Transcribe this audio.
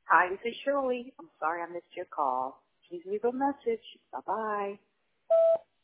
Hi, this is Shirley. I'm sorry I missed your call. Please leave a message. Bye-bye.